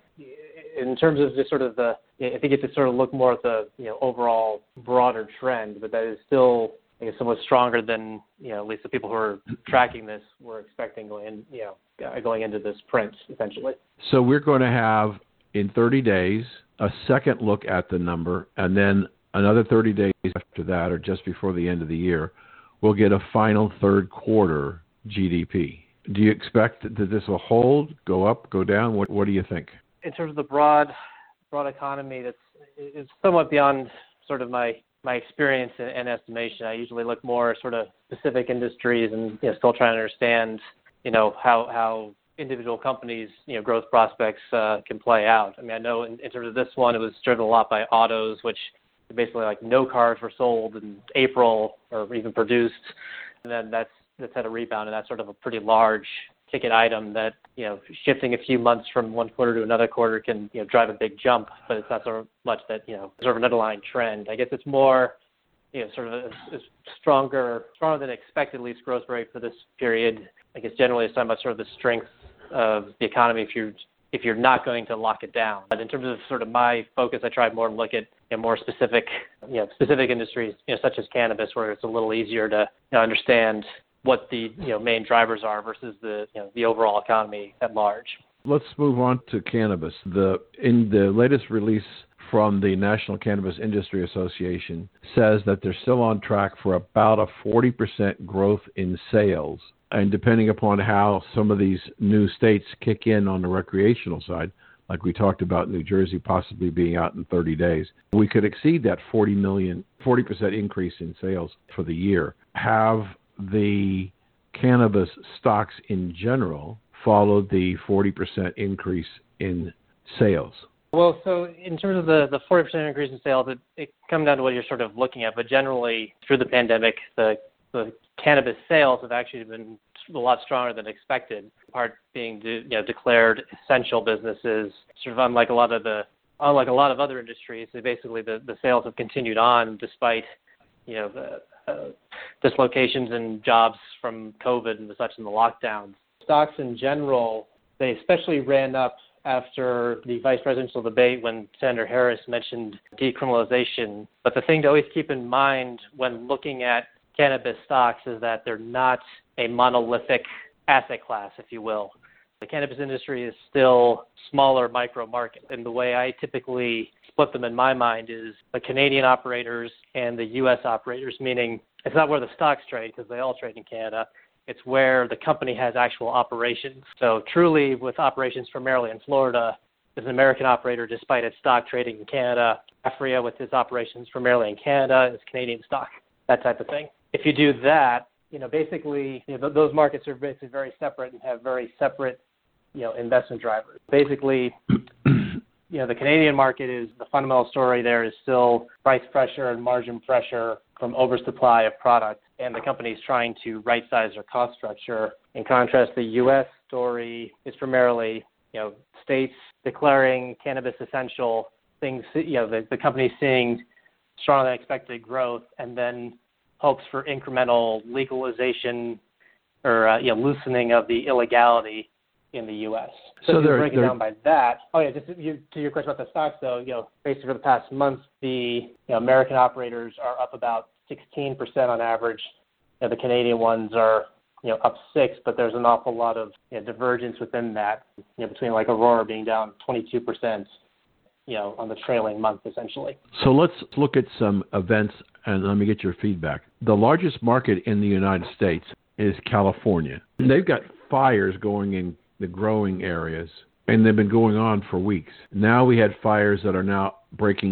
In terms of just sort of the, I think you have to sort of look more at the, you know, overall broader trend, but that is still, I guess, somewhat stronger than, you know, at least the people who are tracking this were expecting going in, you know, going into this print, essentially. So we're going to have, in thirty days, a second look at the number, and then another thirty days after that, or just before the end of the year, we'll get a final third quarter G D P. Do you expect that this will hold, go up, go down? What, what do you think? In terms of the broad broad economy, that's it's somewhat beyond sort of my, my experience and, and estimation. I usually look more sort of specific industries and, you know, still trying to understand, you know, how how individual companies, you know, growth prospects uh, can play out. I mean, I know in, in terms of this one, it was driven a lot by autos, which basically like no cars were sold in April or even produced, and then that's that's had a rebound, and that's sort of a pretty large ticket item that, you know, shifting a few months from one quarter to another quarter can, you know, drive a big jump, but it's not so much that, you know, sort of an underlying trend. I guess it's more, you know, sort of a, a stronger, stronger than expected, at least, growth rate for this period. I guess generally it's talking about sort of the strength of the economy if you're if you're not going to lock it down. But in terms of sort of my focus, I try more to look at, you know, more specific, you know, specific industries, you know, such as cannabis, where it's a little easier to, you know, understand what the, you know, main drivers are versus the, you know, the overall economy at large. Let's move on to cannabis. The in the latest release from the National Cannabis Industry Association says that they're still on track for about a forty percent growth in sales. And depending upon how some of these new states kick in on the recreational side, like we talked about New Jersey possibly being out in thirty days, we could exceed that forty million, forty percent increase in sales for the year. Have the cannabis stocks in general followed the forty percent increase in sales? Well, so in terms of the, the forty percent increase in sales, it, it comes down to what you're sort of looking at. But generally, through the pandemic, the, the cannabis sales have actually been a lot stronger than expected, part being de, you know, declared essential businesses, sort of unlike a lot of the unlike a lot of other industries. So basically, the, the sales have continued on despite, you know, the uh, dislocations in jobs from COVID and such in the lockdowns. Stocks in general, they especially ran up after the vice presidential debate when Senator Harris mentioned decriminalization. But the thing to always keep in mind when looking at cannabis stocks is that they're not a monolithic asset class, if you will. The cannabis industry is still smaller micro market. And the way I typically split them in my mind is the Canadian operators and the U S operators, meaning it's not where the stocks trade because they all trade in Canada. It's where the company has actual operations. So Truly, with operations primarily in Florida, is an American operator despite its stock trading in Canada. Aphria, with its operations primarily in Canada, is Canadian stock, that type of thing. If you do that, you know, basically, you know, th- those markets are basically very separate and have very separate, you know, investment drivers. Basically, you know, the Canadian market is, the fundamental story there is still price pressure and margin pressure from oversupply of product, and the company is trying to right-size their cost structure. In contrast, the U S story is primarily, you know, states declaring cannabis essential, things, you know, the, the company seeing stronger than expected growth, and then hopes for incremental legalization or, uh, you know, loosening of the illegality in the U S. So, so if you break it down by that, oh yeah, just you, to your question about the stocks though, you know, basically for the past month, the, you know, American operators are up about sixteen percent on average. You know, the Canadian ones are, you know, up six, but there's an awful lot of, you know, divergence within that, you know, between like Aurora being down twenty-two percent, you know, on the trailing month essentially. So let's look at some events and let me get your feedback. The largest market in the United States is California. They've got fires going in the growing areas, and they've been going on for weeks. Now we had fires that are now breaking out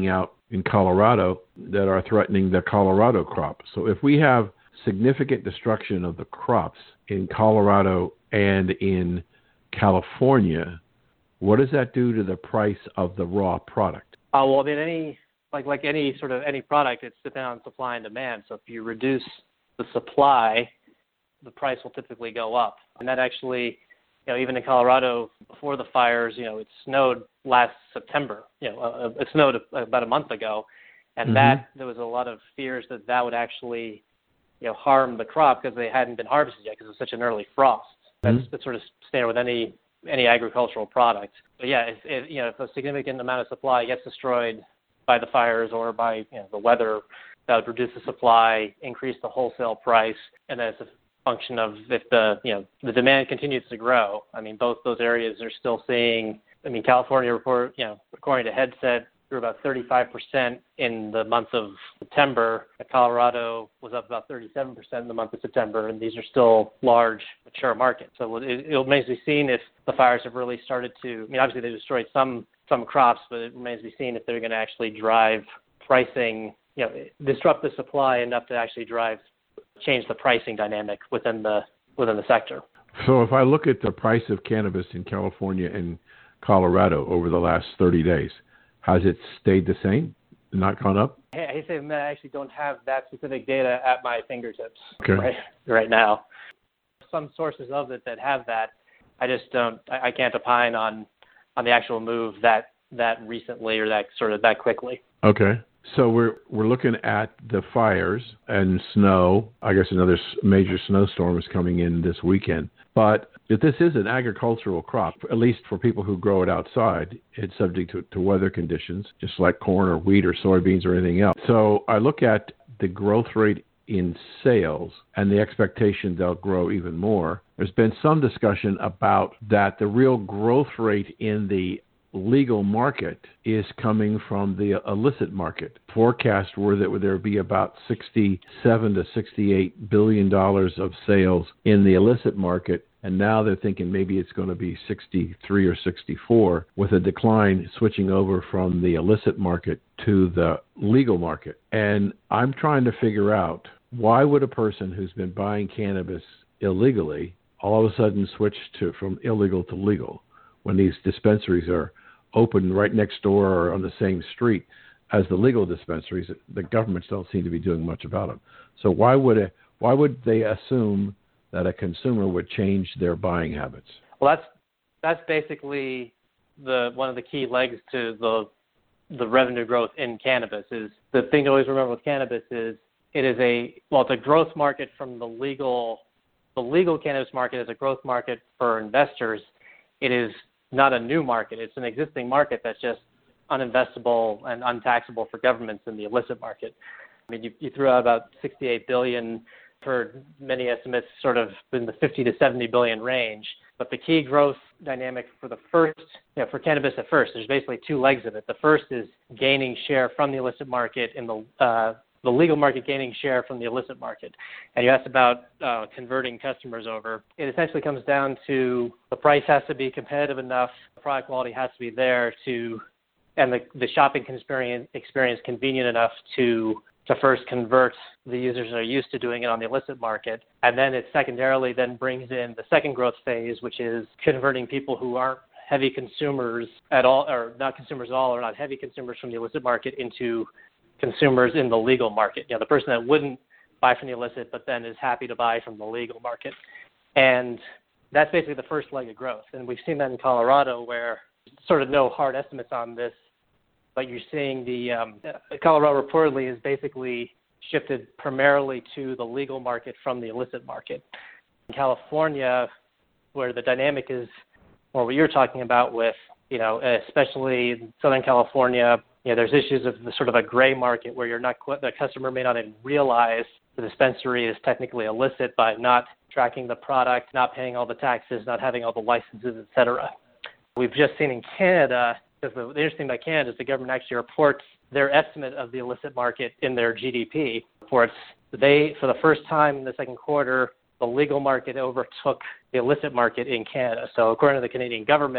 in Colorado that are threatening the Colorado crop. So if we have significant destruction of the crops in Colorado and in California, what does that do to the price of the raw product? Uh, well, I mean, any like like any sort of any product, it's dependent on supply and demand. So if you reduce the supply, the price will typically go up. And that actually, you know, even in Colorado before the fires, you know, it snowed last September. You know, uh, it snowed about a month ago, and mm-hmm. that there was a lot of fears that that would actually, you know, harm the crop because they hadn't been harvested yet because it was such an early frost. That's, mm-hmm. that's sort of standard with any any agricultural product. But yeah, if, if you know if a significant amount of supply gets destroyed by the fires or by you know the weather, that would reduce the supply, increase the wholesale price, and then it's a function of if the you know the demand continues to grow. I mean, both those areas are still seeing. I mean, California report, you know, according to Headset, grew about thirty-five percent in the month of September. Colorado was up about thirty-seven percent in the month of September, and these are still large, mature markets. So it, it remains to be seen if the fires have really started to. I mean, obviously they destroyed some some crops, but it remains to be seen if they're going to actually drive pricing. You know, disrupt the supply enough to actually drive change the pricing dynamic within the within the sector. So if I look at the price of cannabis in California and Colorado over the last thirty days, has it stayed the same, not gone up? Hey, I say I actually don't have that specific data at my fingertips okay. right right now. Some sources of it that have that, I just don't. I, I can't opine on on the actual move that that recently or that sort of that quickly. Okay. So we're we're looking at the fires and snow. I guess another major snowstorm is coming in this weekend. But if this is an agricultural crop, at least for people who grow it outside, it's subject to, to weather conditions, just like corn or wheat or soybeans or anything else. So I look at the growth rate in sales and the expectation they'll grow even more. There's been some discussion about that the real growth rate in the legal market is coming from the illicit market. Forecasts were that there would be about sixty-seven to sixty-eight billion dollars of sales in the illicit market, and now they're thinking maybe it's going to be sixty-three or sixty-four, with a decline switching over from the illicit market to the legal market. And I'm trying to figure out, why would a person who's been buying cannabis illegally all of a sudden switch to from illegal to legal when these dispensaries are open right next door or on the same street as the legal dispensaries? The governments don't seem to be doing much about them. So why would a, why would they assume that a consumer would change their buying habits? Well, that's that's basically the one of the key legs to the the revenue growth in cannabis. Is the thing to always remember with cannabis is it is a well, it's a growth market from the legal the legal cannabis market is a growth market for investors. It is not a new market. It's an existing market that's just uninvestable and untaxable for governments in the illicit market. I mean, you, you threw out about sixty-eight billion dollars for many estimates, sort of in the fifty to seventy billion dollars range. But the key growth dynamic for the first, you know, for cannabis at first, there's basically two legs of it. The first is gaining share from the illicit market in the uh, the legal market gaining share from the illicit market. And you asked about uh, converting customers over. It essentially comes down to the price has to be competitive enough, the product quality has to be there to, and the, the shopping experience, experience convenient enough to to first convert the users that are used to doing it on the illicit market. And then it secondarily then brings in the second growth phase, which is converting people who aren't heavy consumers at all, or not consumers at all, or not heavy consumers from the illicit market into consumers in the legal market. You know, the person that wouldn't buy from the illicit, but then is happy to buy from the legal market. And that's basically the first leg of growth. And we've seen that in Colorado, where sort of no hard estimates on this, but you're seeing the um, Colorado reportedly has basically shifted primarily to the legal market from the illicit market. In California, where the dynamic is, or what you're talking about with, you know, especially in Southern California, you know, there's issues of the sort of a gray market where you're not, the customer may not even realize the dispensary is technically illicit by not tracking the product, not paying all the taxes, not having all the licenses, et cetera. We've just seen in Canada, because the, the interesting thing about Canada is the government actually reports their estimate of the illicit market in their G D P reports. They, for the first time in the second quarter, the legal market overtook the illicit market in Canada. So according to the Canadian government,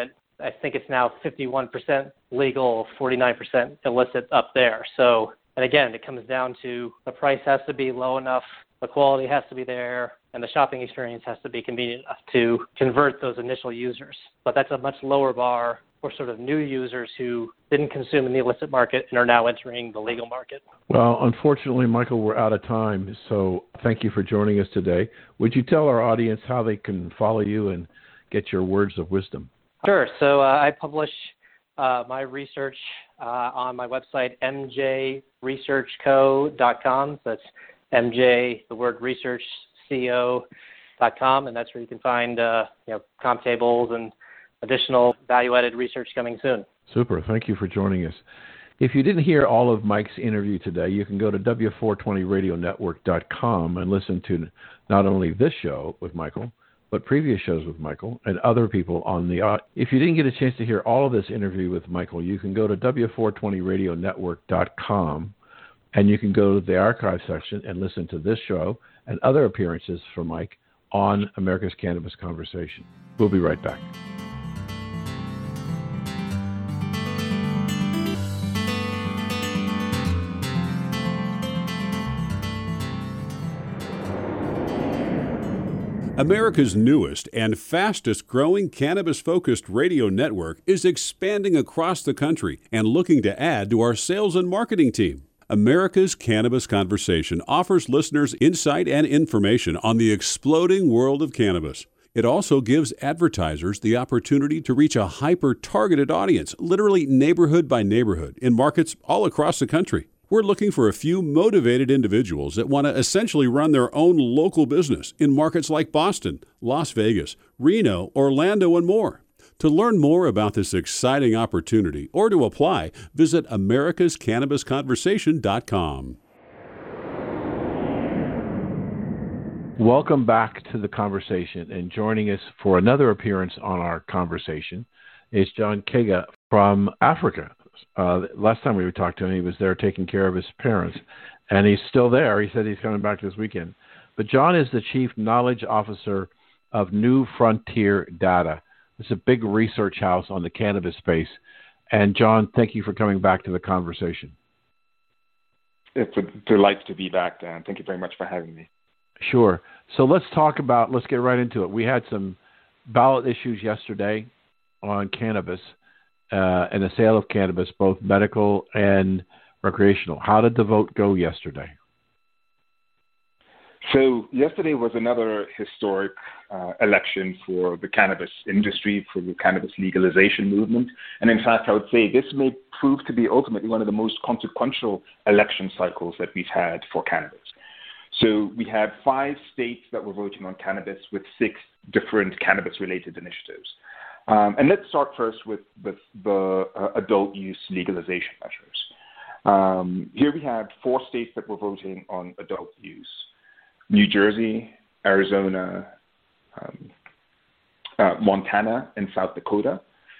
I think it's now fifty-one percent legal, forty-nine percent illicit up there. So, and again, it comes down to the price has to be low enough, the quality has to be there, and the shopping experience has to be convenient enough to convert those initial users. But that's a much lower bar for sort of new users who didn't consume in the illicit market and are now entering the legal market. Well, unfortunately, Michael, we're out of time, so thank you for joining us today. Would you tell our audience how they can follow you and get your words of wisdom? Sure. So uh, I publish uh, my research uh, on my website, m j research co dot com. That's M J, the word research, C O dot com, and that's where you can find uh, you know, comp tables and additional value-added research coming soon. Super. Thank you for joining us. If you didn't hear all of Mike's interview today, you can go to W four twenty radio network dot com and listen to not only this show with Michael, but previous shows with Michael and other people on the... Uh, if you didn't get a chance to hear all of this interview with Michael, you can go to W four twenty radio network dot com and you can go to the archive section and listen to this show and other appearances from Mike on America's Cannabis Conversation. We'll be right back. America's newest and fastest growing cannabis-focused radio network is expanding across the country and looking to add to our sales and marketing team. America's Cannabis Conversation offers listeners insight and information on the exploding world of cannabis. It also gives advertisers the opportunity to reach a hyper-targeted audience, literally neighborhood by neighborhood, in markets all across the country. We're looking for a few motivated individuals that want to essentially run their own local business in markets like Boston, Las Vegas, Reno, Orlando, and more. To learn more about this exciting opportunity or to apply, visit americas cannabis conversation dot com. Welcome back to the conversation, and joining us for another appearance on our conversation is John Kega from Africa. Uh, last time we talked to him, he was there taking care of his parents, and he's still there. He said he's coming back this weekend. But John is the Chief Knowledge Officer of New Frontier Data. It's a big research house on the cannabis space. And John, thank you for coming back to the conversation. It's a delight to be back, Dan. Thank you very much for having me. Sure. So let's talk about, let's get right into it. We had some ballot issues yesterday on cannabis. Uh, and the sale of cannabis, both medical and recreational. How did the vote go yesterday? So yesterday was another historic uh, election for the cannabis industry, for the cannabis legalization movement. And in fact, I would say this may prove to be ultimately one of the most consequential election cycles that we've had for cannabis. So we had five states that were voting on cannabis with six different cannabis-related initiatives. Um, and let's start first with, with the uh, adult use legalization measures. Um, here we had four states that were voting on adult use: New Jersey, Arizona, um, uh, Montana, and South Dakota.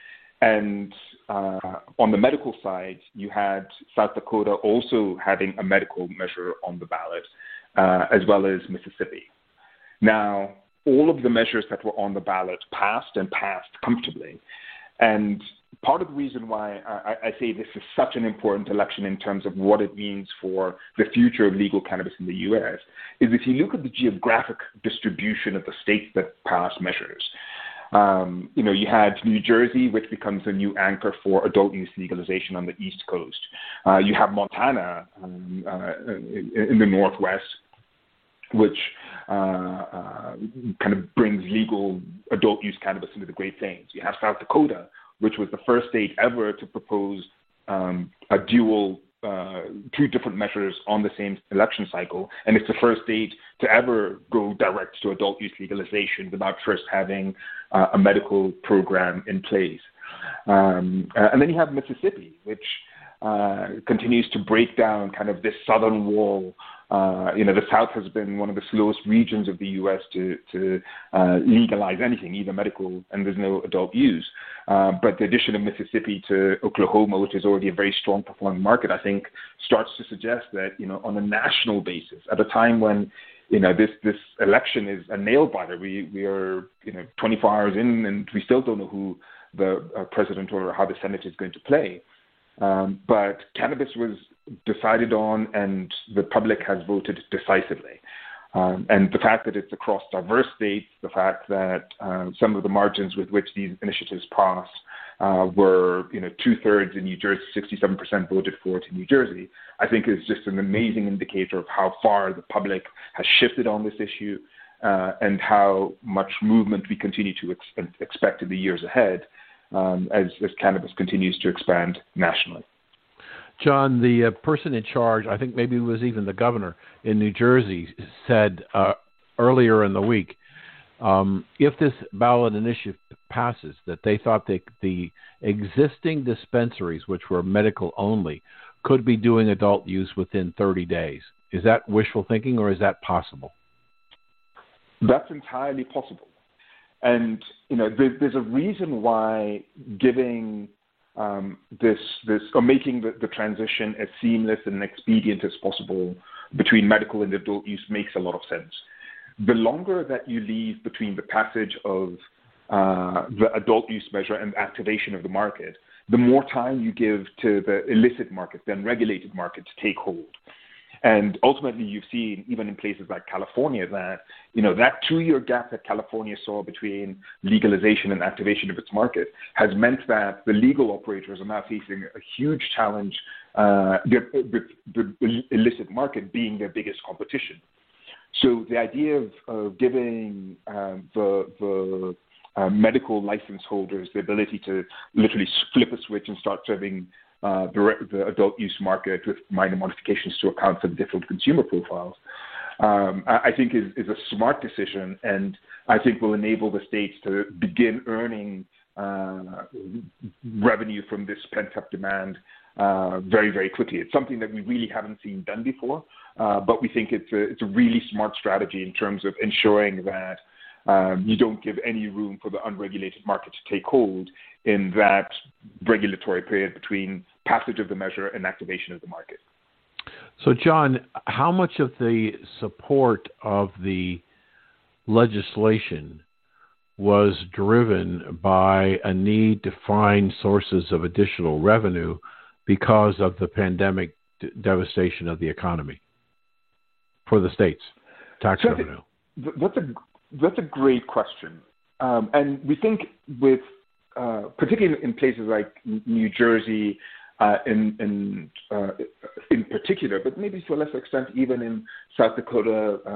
And uh, on the medical side, you had South Dakota also having a medical measure on the ballot, uh, as well as Mississippi. Now, all of the measures that were on the ballot passed and passed comfortably. And part of the reason why I, I say this is such an important election in terms of what it means for the future of legal cannabis in the U S is if you look at the geographic distribution of the states that passed measures. Um, you know, you had New Jersey, which becomes a new anchor for adult use legalization on the East Coast. Uh, you have Montana um, uh, in, in the Northwest, which uh, uh, kind of brings legal adult use cannabis into the Great Plains. You have South Dakota, which was the first state ever to propose um, a dual, uh, two different measures on the same election cycle. And it's the first state to ever go direct to adult use legalization without first having uh, a medical program in place. Um, uh, and then you have Mississippi, which uh, continues to break down kind of this southern wall. Uh, you know, the South has been one of the slowest regions of the U S to, to uh, legalize anything, either medical, and there's no adult use. Uh, but the addition of Mississippi to Oklahoma, which is already a very strong performing market, I think starts to suggest that, you know, on a national basis, at a time when, you know, this, this election is a nail biter, we, we are, you know, twenty-four hours in and we still don't know who the uh, president or how the Senate is going to play. Um, but cannabis was decided on, and the public has voted decisively. Um, and the fact that it's across diverse states, the fact that uh, some of the margins with which these initiatives pass uh, were, you know, two-thirds in New Jersey, sixty-seven percent voted for it in New Jersey, I think is just an amazing indicator of how far the public has shifted on this issue uh, and how much movement we continue to ex- expect in the years ahead um, as, as cannabis continues to expand nationally. John, the uh, person in charge, I think maybe it was even the governor in New Jersey, said uh, earlier in the week, um, if this ballot initiative passes, that they thought that the existing dispensaries, which were medical only, could be doing adult use within thirty days. Is that wishful thinking, or is that possible? That's entirely possible. And, you know, there, there's a reason why giving um, this, this, or making the, the transition as seamless and expedient as possible between medical and adult use makes a lot of sense. The longer that you leave between the passage of uh, the adult use measure and activation of the market, the more time you give to the illicit market, the unregulated market, to take hold. And ultimately, you've seen, even in places like California, that, you know, that two-year gap that California saw between legalization and activation of its market has meant that the legal operators are now facing a huge challenge uh, with the illicit market being their biggest competition. So the idea of, of giving uh, the, the uh, medical license holders the ability to literally flip a switch and start serving Uh, the, the adult use market with minor modifications to account for the different consumer profiles, um, I, I think is, is a smart decision, and I think will enable the states to begin earning uh, revenue from this pent-up demand uh, very, very quickly. It's something that we really haven't seen done before, uh, but we think it's a, it's a really smart strategy in terms of ensuring that Um, you don't give any room for the unregulated market to take hold in that regulatory period between passage of the measure and activation of the market. So, John, how much of the support of the legislation was driven by a need to find sources of additional revenue because of the pandemic d- devastation of the economy for the states, tax so revenue? That's a That's a great question. Um, and we think with, uh, particularly in places like New Jersey, uh, in, in, uh, in particular, but maybe to a lesser extent, even in South Dakota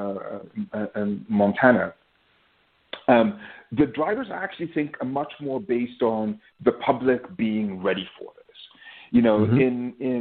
uh, and Montana, um, the drivers I actually think are much more based on the public being ready for this. You know, mm-hmm. in, in,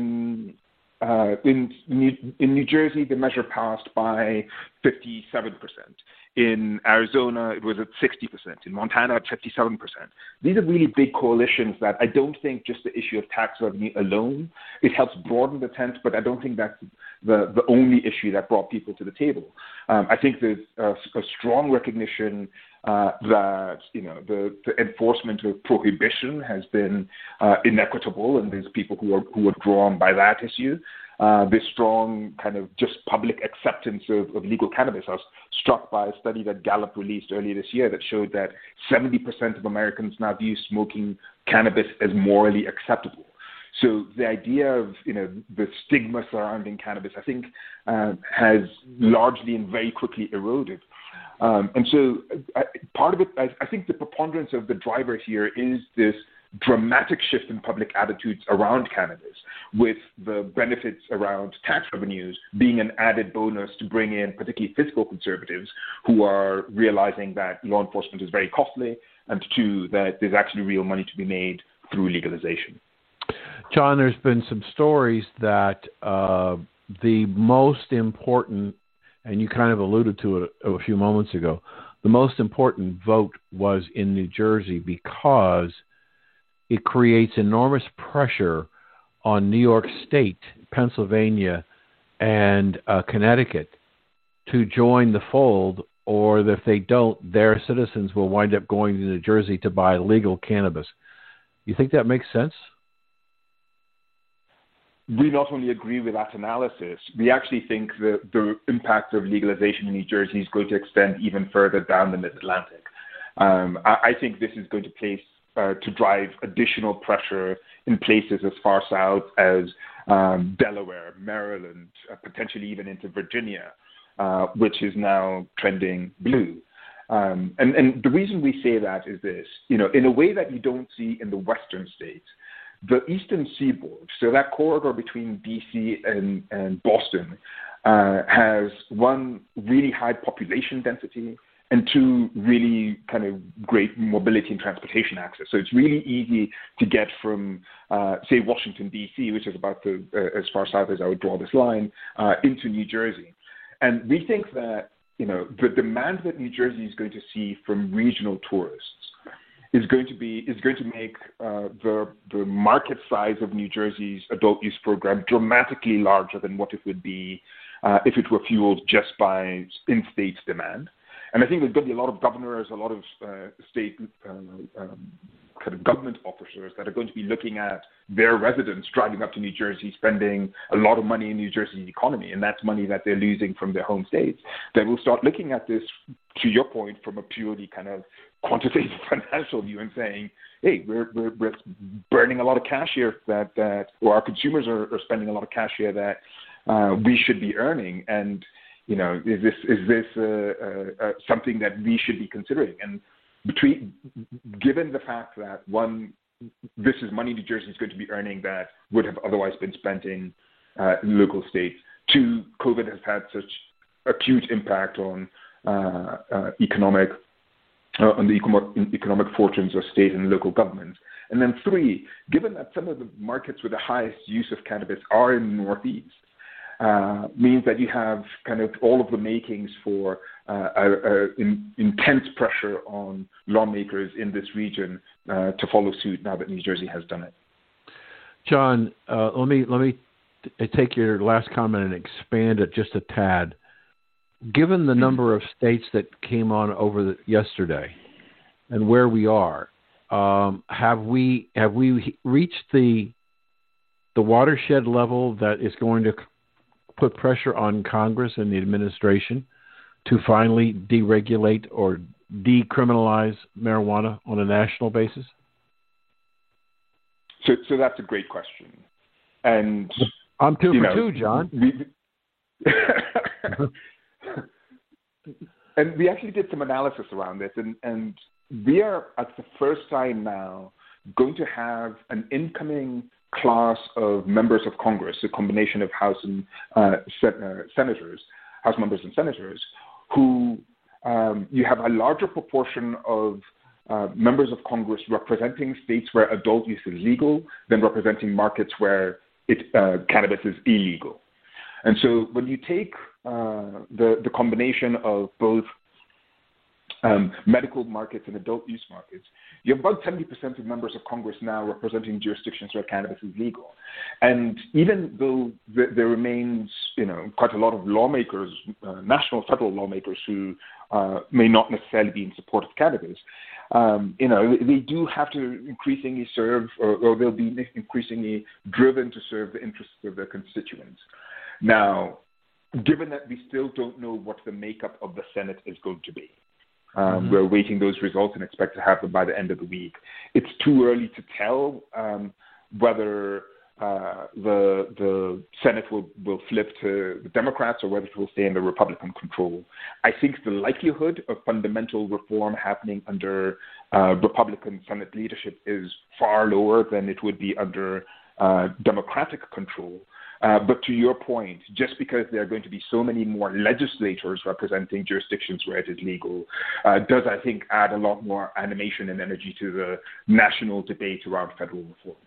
uh, in, New, in New Jersey, the measure passed by fifty-seven percent. In Arizona, it was at sixty percent. In Montana, at fifty-seven percent. These are really big coalitions that I don't think just the issue of tax revenue alone, it helps broaden the tent, but I don't think that's the, the only issue that brought people to the table. Um, I think there's a, a strong recognition uh, that, you know, the, the enforcement of prohibition has been uh, inequitable, and there's people who are, who are drawn by that issue. Uh, this strong kind of just public acceptance of, of legal cannabis. I was struck by a study that Gallup released earlier this year that showed that seventy percent of Americans now view smoking cannabis as morally acceptable. So the idea of, you know, the stigma surrounding cannabis, I think, uh, has largely and very quickly eroded. Um, and so I, part of it, I, I think the preponderance of the driver here is this dramatic shift in public attitudes around cannabis, with the benefits around tax revenues being an added bonus to bring in particularly fiscal conservatives who are realizing that law enforcement is very costly, and two, that there's actually real money to be made through legalization. John, there's been some stories that uh, the most important, and you kind of alluded to it a few moments ago, the most important vote was in New Jersey because it creates enormous pressure on New York State, Pennsylvania, and uh, Connecticut to join the fold, or if they don't, their citizens will wind up going to New Jersey to buy legal cannabis. You think that makes sense? We not only agree with that analysis, we actually think that the impact of legalization in New Jersey is going to extend even further down the Mid-Atlantic. Um, I, I think this is going to place uh, to drive additional pressure in places as far south as um, Delaware, Maryland, uh, potentially even into Virginia, uh, which is now trending blue. Um, and, and the reason we say that is this, you know, in a way that you don't see in the western states, the eastern seaboard, so that corridor between D C and, and Boston, uh, has one, really high population density, and two, really kind of great mobility and transportation access. So it's really easy to get from, uh, say, Washington, D C, which is about the, uh, as far south as I would draw this line, uh, into New Jersey. And we think that, you know, the demand that New Jersey is going to see from regional tourists is going to be is going to make uh, the the market size of New Jersey's adult use program dramatically larger than what it would be uh, if it were fueled just by in-state demand. And I think there's going to be a lot of governors, a lot of uh, state uh, um, kind of government officers that are going to be looking at their residents driving up to New Jersey, spending a lot of money in New Jersey's economy, and that's money that they're losing from their home states. They will start looking at this, to your point, from a purely kind of quantitative financial view and saying, hey, we're, we're, we're burning a lot of cash here that, that or our consumers are, are spending a lot of cash here that uh, we should be earning. And, you know, is this, is this uh, uh, uh, something that we should be considering? And between, given the fact that, one, this is money New Jersey is going to be earning that would have otherwise been spent in uh, local states. Two, COVID has had such acute impact on uh, uh, economic uh, on the economic, economic fortunes of state and local governments. And then three, given that some of the markets with the highest use of cannabis are in the Northeast, uh, means that you have kind of all of the makings for uh, a, a in, intense pressure on lawmakers in this region uh, to follow suit now that New Jersey has done it. John, uh, let me let me t- take your last comment and expand it just a tad. Given the number of states that came on over the, yesterday, and where we are, um, have we have we reached the the watershed level that is going to put pressure on Congress and the administration to finally deregulate or decriminalize marijuana on a national basis? So, so that's a great question, and I'm two for know, two, John. We, and we actually did some analysis around this, and, and we are at the first time now going to have an incoming class of members of Congress, a combination of House and uh, sen- uh, senators, House members and senators, who um, you have a larger proportion of uh, members of Congress representing states where adult use is legal than representing markets where it, uh, cannabis is illegal. And so when you take uh, the, the combination of both um, medical markets and adult use markets, you have about seventy percent of members of Congress now representing jurisdictions where cannabis is legal. And even though th- there remains, you know, quite a lot of lawmakers, uh, national federal lawmakers who uh, may not necessarily be in support of cannabis, um, you know, they do have to increasingly serve, or, or they'll be increasingly driven to serve the interests of their constituents. Now, given that we still don't know what the makeup of the Senate is going to be, um, mm-hmm. we're awaiting those results and expect to have them by the end of the week. It's too early to tell um, whether uh, the the Senate will, will flip to the Democrats or whether it will stay under Republican control. I think the likelihood of fundamental reform happening under uh, Republican Senate leadership is far lower than it would be under uh, Democratic control. Uh, but to your point, just because there are going to be so many more legislators representing jurisdictions where it is legal, uh, does, I think, add a lot more animation and energy to the national debate around federal reform.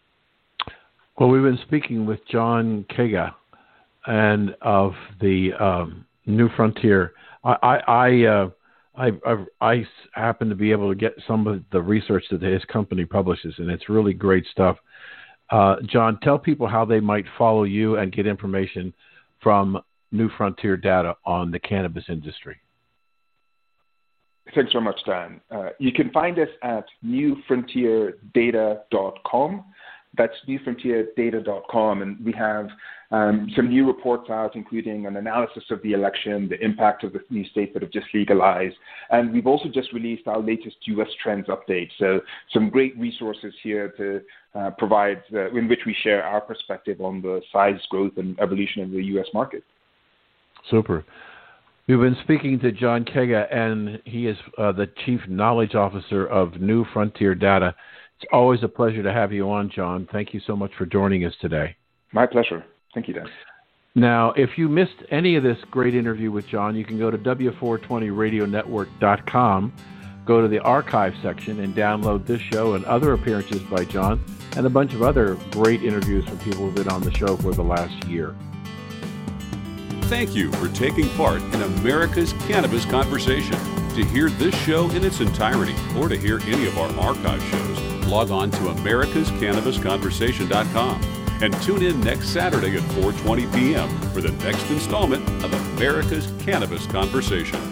Well, we've been speaking with John Kaga and of the um, New Frontier. I I I, uh, I I I happen to be able to get some of the research that his company publishes, and it's really great stuff. Uh, John, tell people how they might follow you and get information from New Frontier data on the cannabis industry. Thanks very much, Dan. Uh, you can find us at new frontier data dot com. That's new frontier data dot com, and we have um, some new reports out, including an analysis of the election, the impact of the new states that have just legalized, and we've also just released our latest U S trends update. So some great resources here to uh, provide, uh, in which we share our perspective on the size, growth, and evolution of the U S market. Super. We've been speaking to John Kaga, and he is uh, the Chief Knowledge Officer of New Frontier Data. It's always a pleasure to have you on, John. Thank you so much for joining us today. My pleasure. Thank you, Dan. Now, if you missed any of this great interview with John, you can go to W four twenty radio network dot com, go to the archive section, and download this show and other appearances by John, and a bunch of other great interviews from people who've been on the show for the last year. Thank you for taking part in America's Cannabis Conversation. To hear this show in its entirety or to hear any of our archive shows, log on to americas cannabis conversation dot com and tune in next Saturday at four twenty p.m. for the next installment of America's Cannabis Conversation.